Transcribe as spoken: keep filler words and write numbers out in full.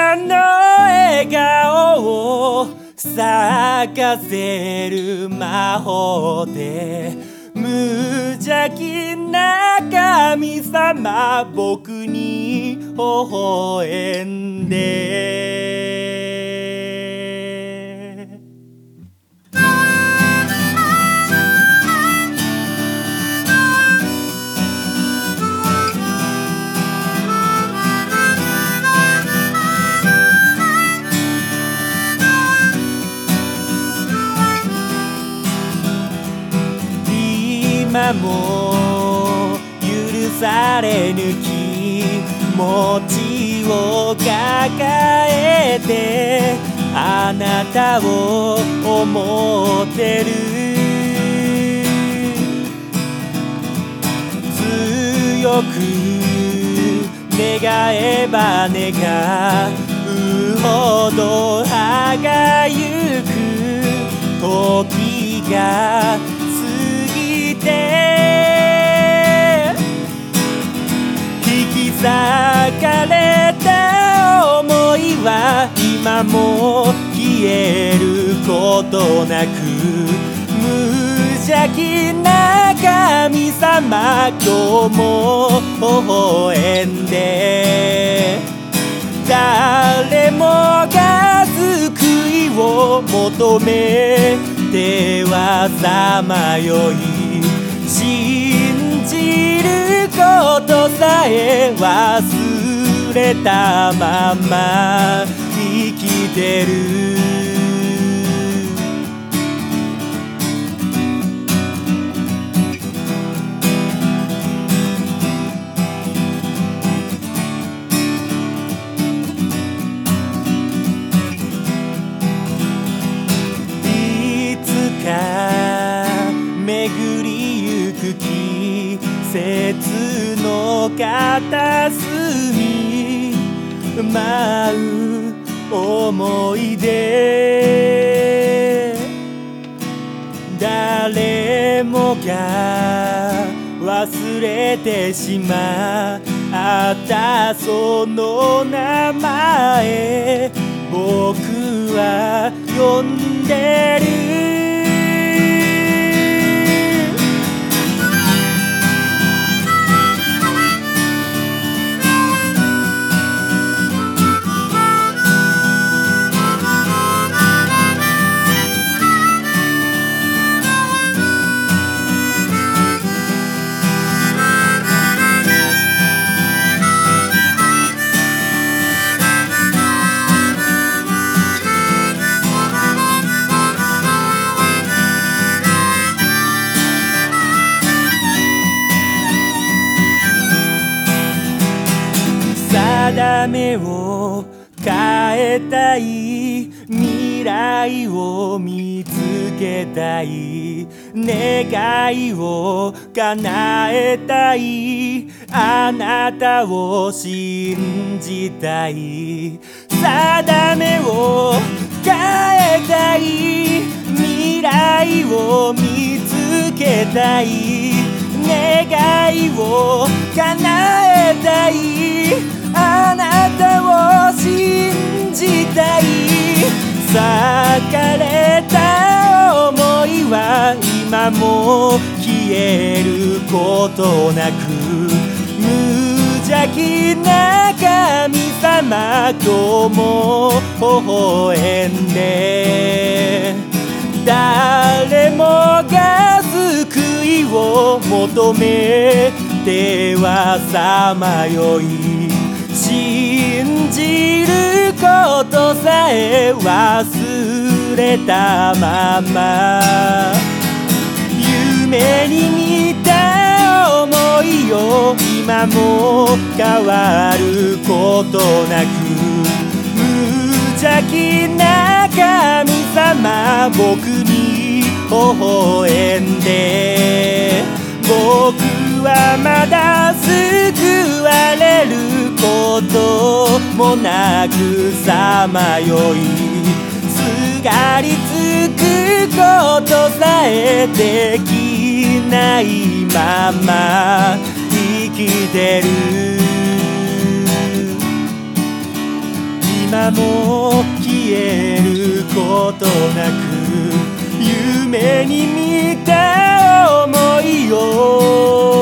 なの笑顔を咲かせる魔法で無邪気な神様僕に微笑んで今も許されぬ気持ちを抱えてあなたを思ってる強く願えば願うほど歯がゆく時が引き裂かれた想いは今も消えることなく無邪気な神様今日も微笑んで誰もが救いを求めてはさまよい信じることさえ忘れたまま生きてるいつか巡りゆく季節の片隅舞う思い出誰もが忘れてしまったその名前僕は呼んでる定めを変えたい未来を見つけたい願いを叶えたいあなたを信じたい定めを変えたい未来を見つけたい願いを叶えたいあなたを信じたい裂かれた想いは今も消えることなく無邪気な神様今日も微笑んで誰もが救いを求めてはさまよい信じることさえ忘れたまま夢に見た想いを今も変わることなく無邪気な神様僕に微笑んで僕はまだ救われることもなくさまよいすがりつくことさえできないまま生きてる今はもう消えることなく夢に見た想いを